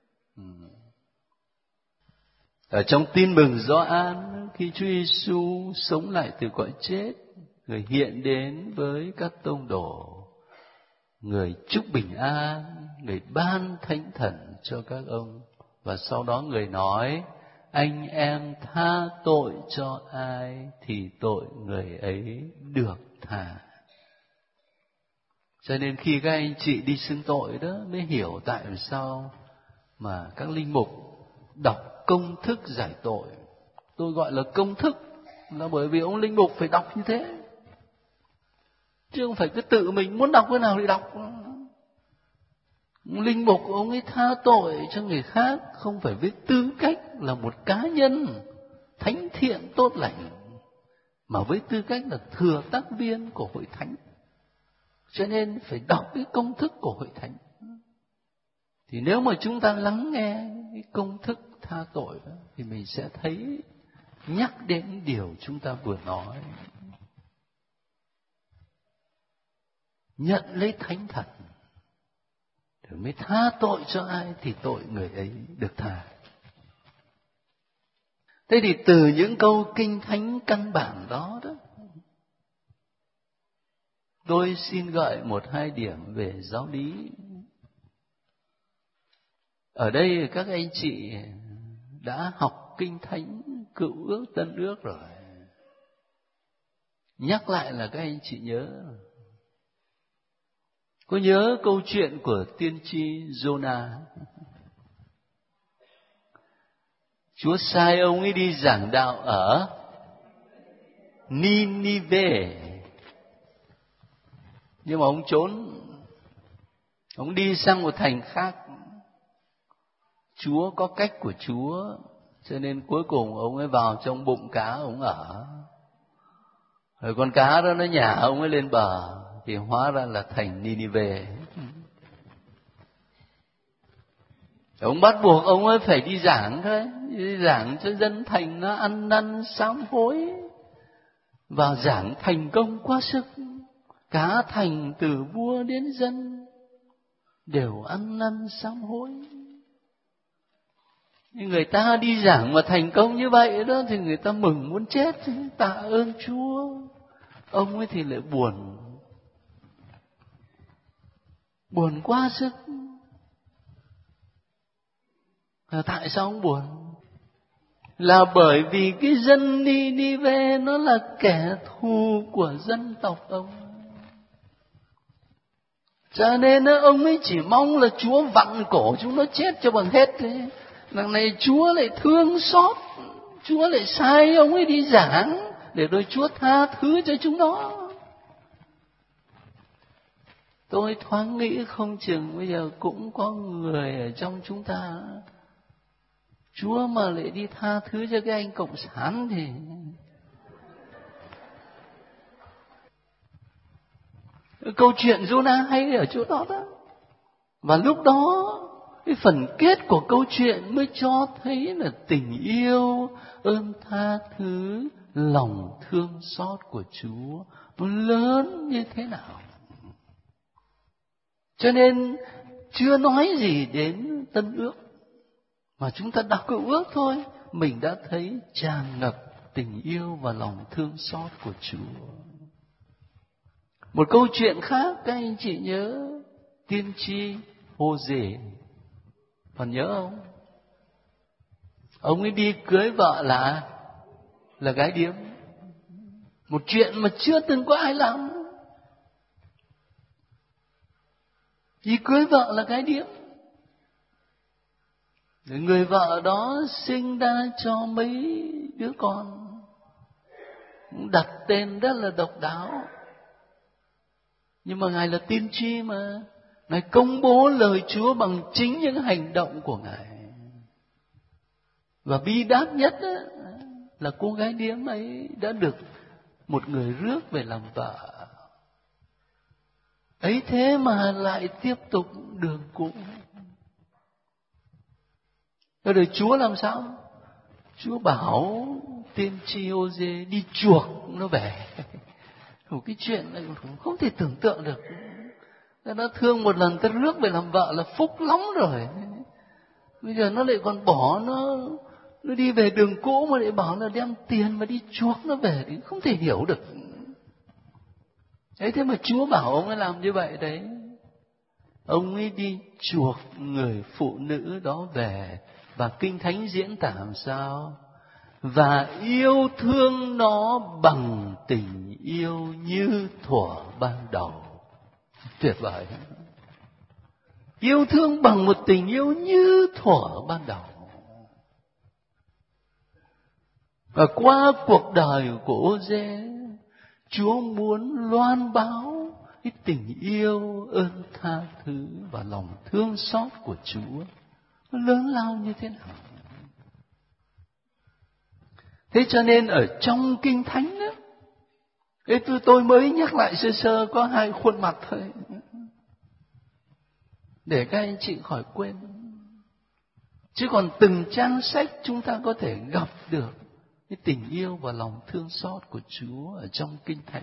Ở trong tin mừng Gioan, khi Chúa Giêsu sống lại từ cõi chết, Người hiện đến với các tông đồ, Người chúc bình an, Người ban thánh thần cho các ông, và sau đó Người nói: anh em tha tội cho ai thì tội người ấy được tha. Cho nên khi các anh chị đi xưng tội đó mới hiểu tại sao mà các linh mục đọc công thức giải tội. Tôi gọi là công thức là bởi vì ông linh mục phải đọc như thế, chứ không phải cứ tự mình muốn đọc cái nào thì đọc. Linh mục ông ấy tha tội cho người khác không phải với tư cách là một cá nhân, thánh thiện tốt lành, mà với tư cách là thừa tác viên của hội thánh. Cho nên phải đọc cái công thức của hội thánh. Thì nếu mà chúng ta lắng nghe cái công thức tha tội đó, thì mình sẽ thấy nhắc đến điều chúng ta vừa nói. Nhận lấy thánh thần rồi mới tha tội cho ai thì tội người ấy được tha. Thế thì từ những câu kinh thánh căn bản đó tôi xin gợi 1-2 điểm về giáo lý. Ở đây các anh chị đã học kinh thánh Cựu ước Tân ước rồi. Nhắc lại là các anh chị nhớ. Có nhớ câu chuyện của tiên tri Giô-na? Chúa sai ông ấy đi giảng đạo ở Ninive, nhưng mà ông trốn, ông đi sang một thành khác. Chúa có cách của Chúa, cho nên cuối cùng ông ấy vào trong bụng cá ông ở. Rồi con cá đó nó nhả ông ấy lên bờ, thì hóa ra là thành Ninive. Ông bắt buộc ông ấy phải đi giảng thôi, đi giảng cho dân thành nó ăn năn sám hối. Và giảng thành công quá sức. Cả thành từ vua đến dân đều ăn năn sám hối. Người ta đi giảng mà thành công như vậy đó thì người ta mừng muốn chết, tạ ơn Chúa. Ông ấy thì lại buồn, buồn quá sức. Tại sao ông buồn? Là bởi vì cái dân Ninive nó là kẻ thù của dân tộc ông. Cho nên ông ấy chỉ mong là Chúa vặn cổ chúng nó chết cho bằng hết thế. Lần này Chúa lại thương xót, Chúa lại sai ông ấy đi giảng để rồi Chúa tha thứ cho chúng nó. Tôi thoáng nghĩ không chừng bây giờ cũng có người ở trong chúng ta, Chúa mà lại đi tha thứ cho cái anh cộng sản thì câu chuyện Giô-na hay ở chỗ đó đó. Và lúc đó cái phần kết của câu chuyện mới cho thấy là tình yêu, ơn tha thứ, lòng thương xót của Chúa nó lớn như thế nào. Cho nên chưa nói gì đến Tân ước, mà chúng ta đọc Cựu ước thôi, mình đã thấy tràn ngập tình yêu và lòng thương xót của Chúa. Một câu chuyện khác các anh chị nhớ tiên tri Hô-dê, còn nhớ không? Ông ấy đi cưới vợ là gái điếm, một chuyện mà chưa từng có ai làm. Đi cưới vợ là gái điếm. Người vợ đó sinh ra cho mấy đứa con, đặt tên rất là độc đáo. Nhưng mà Ngài là tiên tri mà, Ngài công bố lời Chúa bằng chính những hành động của Ngài. Và bi đát nhất là cô gái điếm ấy đã được một người rước về làm vợ. Ấy thế mà lại tiếp tục đường cũ. Rồi Chúa làm sao? Chúa bảo tiên tri Hô-dê đi chuộc nó về. Một cái chuyện này không thể tưởng tượng được. Nó thương một lần ta rước về làm vợ là phúc lắm rồi. Bây giờ nó lại còn bỏ nó đi về đường cũ mà lại bảo là đem tiền mà đi chuộc nó về thì không thể hiểu được. Thế mà Chúa bảo ông ấy làm như vậy đấy. Ông ấy đi chuộc người phụ nữ đó về. Và Kinh Thánh diễn tả làm sao? Và yêu thương nó bằng tình yêu như thuở ban đầu. Tuyệt vời. Yêu thương bằng một tình yêu như thuở ban đầu. Và qua cuộc đời của Hô-dê, Chúa muốn loan báo cái tình yêu, ơn tha thứ và lòng thương xót của Chúa nó lớn lao như thế nào. Thế cho nên ở trong Kinh Thánh đó, tôi mới nhắc lại sơ sơ có 2 khuôn mặt thôi, để các anh chị khỏi quên. Chứ còn từng trang sách chúng ta có thể gặp được cái tình yêu và lòng thương xót của Chúa ở trong Kinh Thánh.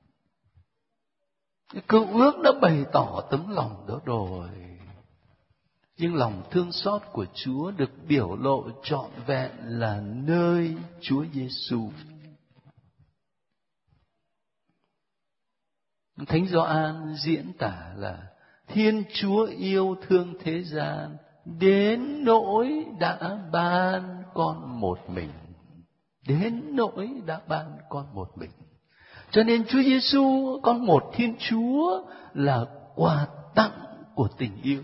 Cái Cựu Ước đã bày tỏ tấm lòng đó rồi. Nhưng lòng thương xót của Chúa được biểu lộ trọn vẹn là nơi Chúa Giêsu. Thánh Gioan diễn tả là Thiên Chúa yêu thương thế gian đến nỗi đã ban con một mình. Đến nỗi đã ban con một mình. Cho nên Chúa Giêsu, con một Thiên Chúa, là quà tặng của tình yêu.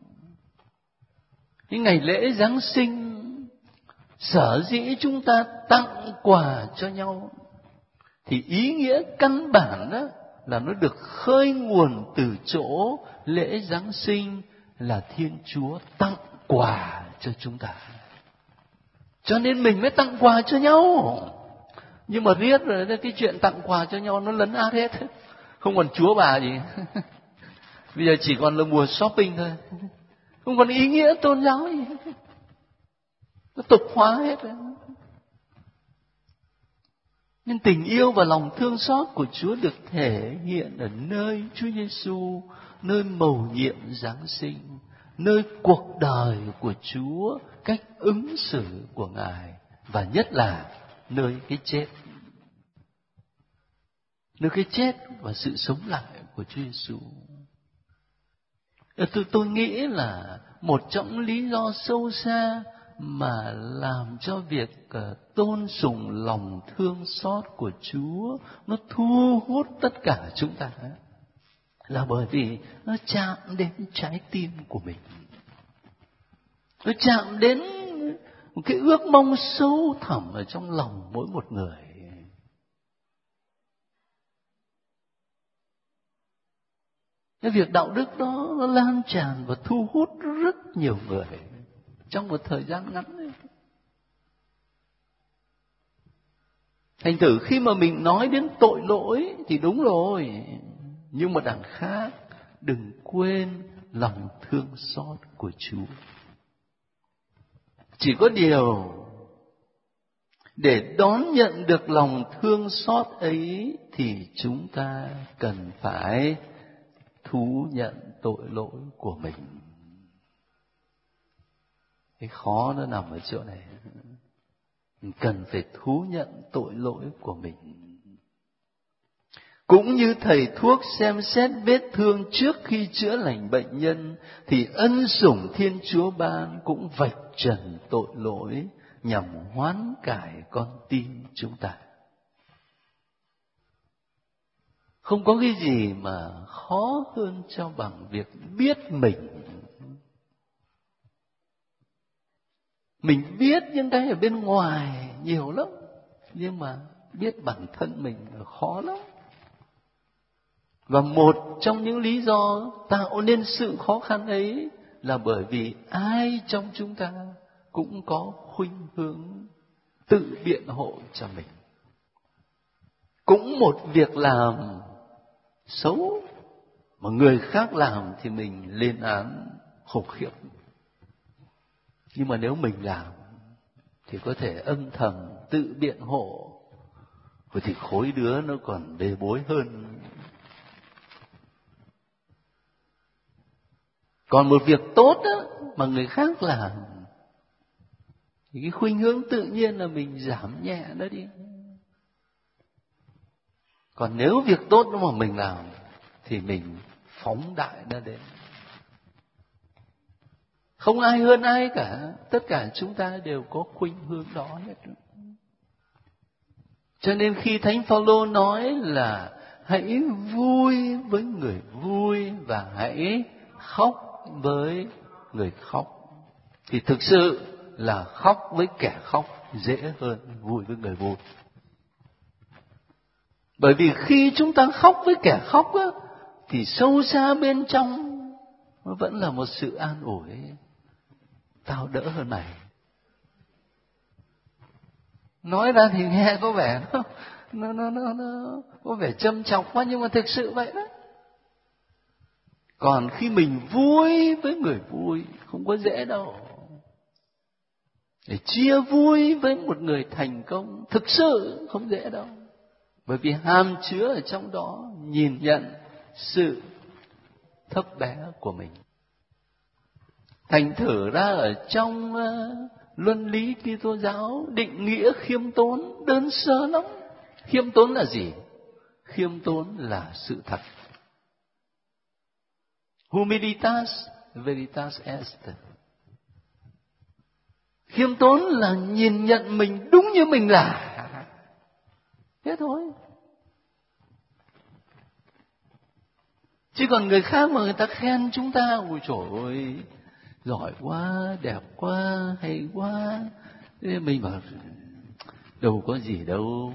Những ngày lễ Giáng sinh, sở dĩ chúng ta tặng quà cho nhau, thì ý nghĩa căn bản đó là nó được khơi nguồn từ chỗ lễ Giáng sinh là Thiên Chúa tặng quà cho chúng ta. Cho nên mình mới tặng quà cho nhau. Nhưng mà riết rồi cái chuyện tặng quà cho nhau nó lấn át hết. Không còn Chúa bà gì. Bây giờ chỉ còn là mùa shopping thôi. Không còn ý nghĩa tôn giáo gì. Nó tục hóa hết rồi. Nhưng tình yêu và lòng thương xót của Chúa được thể hiện ở nơi Chúa Giêsu, nơi mầu nhiệm Giáng sinh, nơi cuộc đời của Chúa, cách ứng xử của Ngài, và nhất là nơi cái chết. Nơi cái chết và sự sống lại của Chúa Giêsu. Tôi nghĩ là một trong lý do sâu xa mà làm cho việc tôn sùng lòng thương xót của Chúa nó thu hút tất cả chúng ta là bởi vì nó chạm đến trái tim của mình. Nó chạm đến một cái ước mong sâu thẳm ở trong lòng mỗi một người. Cái việc đạo đức đó nó lan tràn và thu hút rất nhiều người trong một thời gian ngắn ấy. Thành thử khi mà mình nói đến tội lỗi thì đúng rồi, nhưng mà đằng khác đừng quên lòng thương xót của Chúa. Chỉ có điều để đón nhận được lòng thương xót ấy thì chúng ta cần phải thú nhận tội lỗi của mình. Cái khó nó nằm ở chỗ này. Mình cần phải thú nhận tội lỗi của mình. Cũng như thầy thuốc xem xét vết thương trước khi chữa lành bệnh nhân, thì ân sủng Thiên Chúa ban cũng vạch trần tội lỗi nhằm hoán cải con tim chúng ta. Không có cái gì mà khó hơn cho bằng việc biết mình. Mình biết những cái ở bên ngoài nhiều lắm, nhưng mà biết bản thân mình là khó lắm. Và một trong những lý do tạo nên sự khó khăn ấy là bởi vì ai trong chúng ta cũng có khuynh hướng tự biện hộ cho mình. Cũng một việc làm xấu mà người khác làm thì mình lên án khủng khiếp. Nhưng mà nếu mình làm thì có thể âm thầm tự biện hộ, rồi thì khối đứa nó còn bê bối hơn. Còn một việc tốt đó, mà người khác làm thì cái khuynh hướng tự nhiên là mình giảm nhẹ nó đi. Còn nếu việc tốt đó mà mình làm thì mình phóng đại nó đến. Không ai hơn ai cả, tất cả chúng ta đều có khuynh hướng đó hết. Cho nên khi Thánh Phaolô nói là hãy vui với người vui và hãy khóc với người khóc, thì thực sự là khóc với kẻ khóc dễ hơn vui với người vui. Bởi vì khi chúng ta khóc với kẻ khóc á, thì sâu xa bên trong nó vẫn là một sự an ủi. Tao đỡ hơn mày. Nói ra thì nghe có vẻ nó có vẻ châm chọc quá, nhưng mà thực sự vậy đó. Còn khi mình vui với người vui không có dễ đâu. Để chia vui với một người thành công thực sự không dễ đâu. Bởi vì hàm chứa ở trong đó nhìn nhận sự thấp bé của mình. Thành thử ra ở trong luân lý Kitô giáo định nghĩa khiêm tốn đơn sơ lắm. Khiêm tốn là gì? Khiêm tốn là sự thật. Humilitas veritas est. Khiêm tốn là nhìn nhận mình đúng như mình là. Thế thôi. Chứ còn người khác mà người ta khen chúng ta, ôi trời ơi, giỏi quá, đẹp quá, hay quá, thế mình bảo đâu có gì đâu.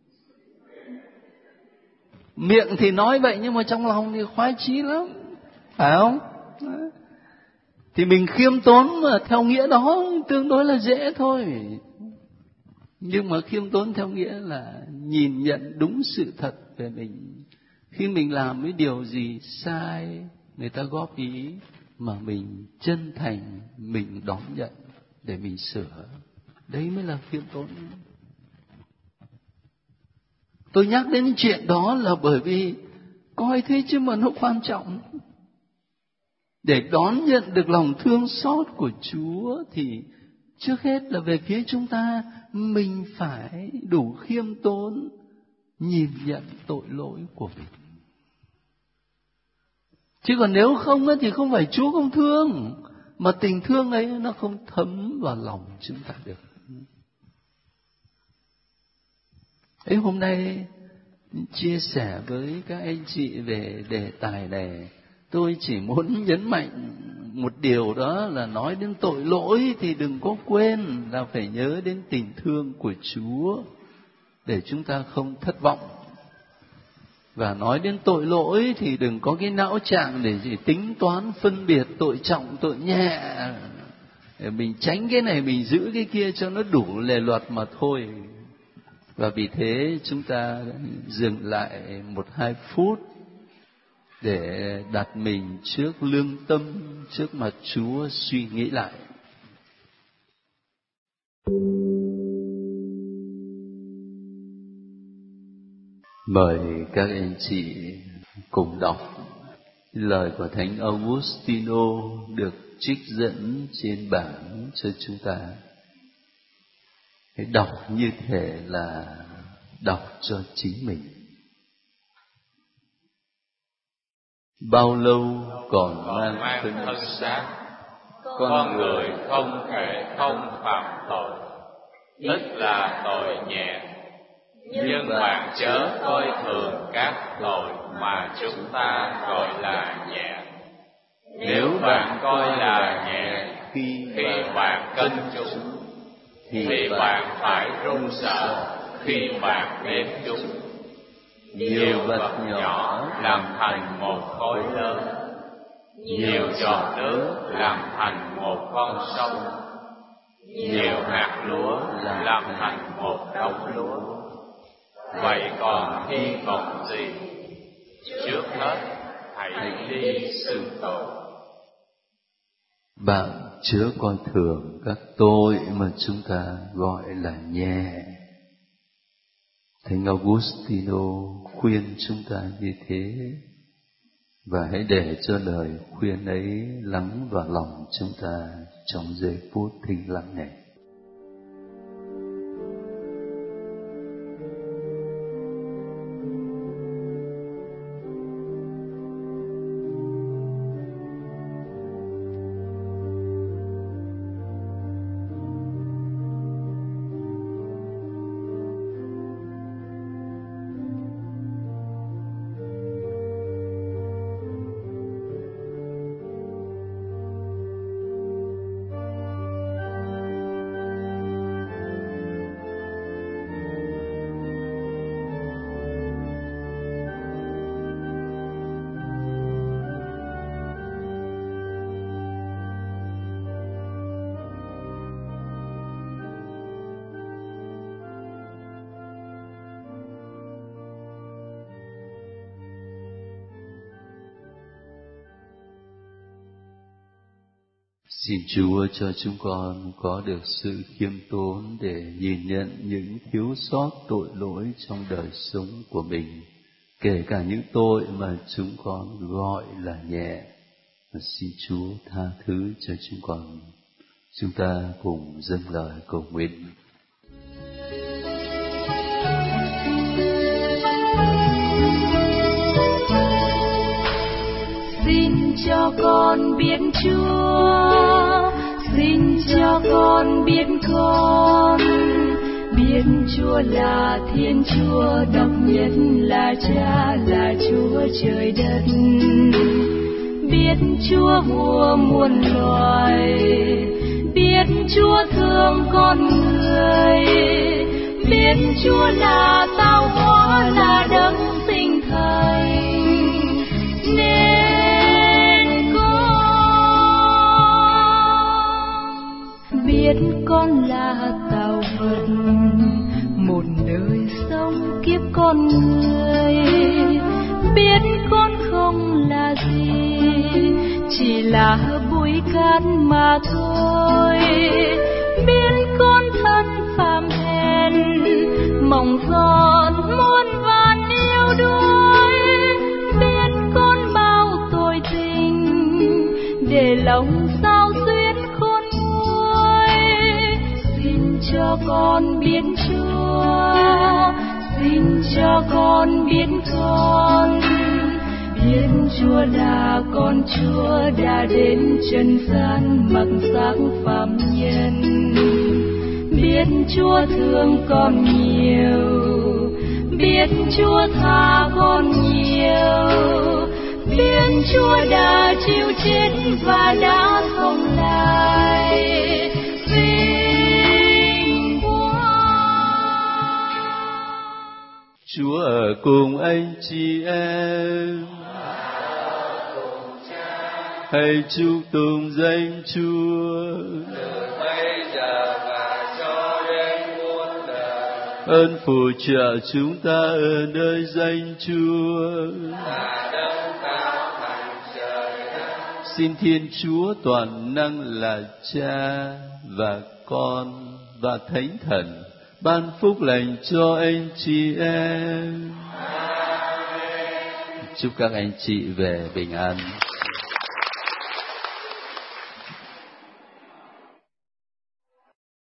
Miệng thì nói vậy nhưng mà trong lòng thì khoái chí lắm, phải không? Thì mình khiêm tốn mà theo nghĩa đó tương đối là dễ thôi. Nhưng mà khiêm tốn theo nghĩa là nhìn nhận đúng sự thật về mình. Khi mình làm cái điều gì sai, người ta góp ý, mà mình chân thành, mình đón nhận để mình sửa. Đấy mới là khiêm tốn. Tôi nhắc đến chuyện đó là bởi vì coi thế chứ mà nó quan trọng. Để đón nhận được lòng thương xót của Chúa thì trước hết là về phía chúng ta, mình phải đủ khiêm tốn, nhìn nhận tội lỗi của mình. Chứ còn nếu không thì không phải Chúa không thương, mà tình thương ấy nó không thấm vào lòng chúng ta được. Ấy hôm nay chia sẻ với các anh chị về đề tài này, tôi chỉ muốn nhấn mạnh một điều, đó là nói đến tội lỗi thì đừng có quên là phải nhớ đến tình thương của Chúa để chúng ta không thất vọng. Và nói đến tội lỗi thì đừng có cái não trạng để chỉ tính toán phân biệt tội trọng tội nhẹ, để mình tránh cái này mình giữ cái kia cho nó đủ lề luật mà thôi. Và vì thế chúng ta dừng lại 1-2 phút để đặt mình trước lương tâm, trước mặt Chúa suy nghĩ lại. Mời các anh chị cùng đọc lời của Thánh Augustino được trích dẫn trên bảng cho chúng ta. Hãy đọc như thể là đọc cho chính mình. Bao lâu còn mang thân xác, con người không thể không phạm tội, tức là tội nhẹ. Nhưng bạn chớ coi thường các tội mà chúng ta gọi là nhẹ. Nếu bạn coi là nhẹ khi bạn cân chúng, thì bạn phải run sợ khi bạn đếm chúng. Nhiều vật nhỏ làm thành một khối lớn, nhiều giọt nước làm thành một con sông, nhiều hạt lúa làm thành một đống lúa. Vậy còn hy vọng gì? Trước hết hãy đi xưng tội. Bạn chớ coi thường các tội mà chúng ta gọi là nhẹ. Thánh Augustino khuyên chúng ta như thế, và hãy để cho lời khuyên ấy lắng vào lòng chúng ta trong giây phút thinh lặng này. Xin Chúa cho chúng con có được sự khiêm tốn để nhìn nhận những thiếu sót tội lỗi trong đời sống của mình, kể cả những tội mà chúng con gọi là nhẹ. Và xin Chúa tha thứ cho chúng con. Chúng ta cùng dâng lời cầu nguyện. Xin cho con biết Chúa, xin cho con biết con, biết Chúa là Thiên Chúa độc nhất, là Cha, là Chúa trời đất. Biết Chúa vua muôn loài, biết Chúa thương con người, biết Chúa là tạo hóa, là đấng sinh thành. Nên con biết con là tạo vật, một đời sống kiếp con người. Biết con không là gì, chỉ là bụi cát mà thôi. Biết con thân phàm hèn, mỏng giọt muôn vàn yêu đuối. Biết con bao tội tình, để lòng sao xuyến khôn nguôi. Xin cho con biết Chúa, xin cho con biết con, biết Chúa là con Chúa đã đến trần gian mặc xác phàm nhân. Biết Chúa thương con nhiều, biết Chúa tha con nhiều, biết Chúa đã chịu chết và đã sống lại. Vinh quang Chúa ở cùng anh chị em. Hãy chúc tụng danh Chúa từ bây giờ và cho đến muôn đời. ơn phù trợ chúng ta ở nơi danh Chúa. Là đấng cao thành trời đất. Xin Thiên Chúa toàn năng là Cha và Con và Thánh Thần ban phúc lành cho anh chị em. Amen. Chúc các anh chị về bình an.